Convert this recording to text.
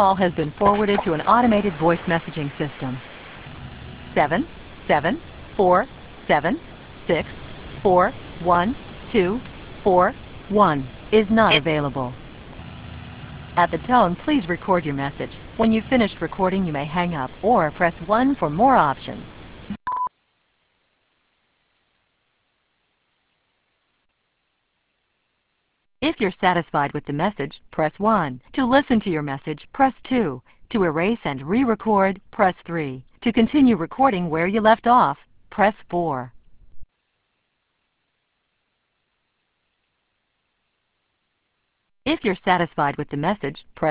call has been forwarded to an automated voice messaging system. 774764121 is not available. At the tone, please record your message. When you've finished recording, you may hang up or press 1 for more options. If you're satisfied with the message, press 1. To listen to your message, press 2. To erase and re-record, press 3. To continue recording where you left off, press 4. If you're satisfied with the message, press